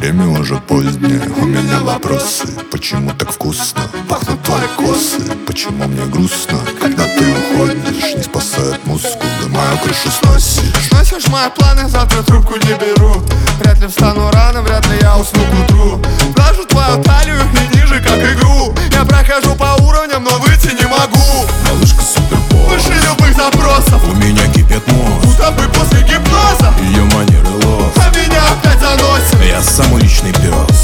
Время уже позднее, у меня вопросы. Почему так вкусно пахнут твои косы? Почему мне грустно, когда ты уходишь? Не спасает мускулы, мою крышу сносишь. Сносишь мои планы, завтра трубку не беру. Вряд ли встану рано, вряд ли я усну к утру. Глажу твою талию и ниже, как игру. Я прохожу по уровням, но выйти не могу. Малышка супербол, Выше любых запросов. у меня кипит мозг. Будто бы после гипноза. Ее манеры лов, А меня опять заносит. я самый личный пес.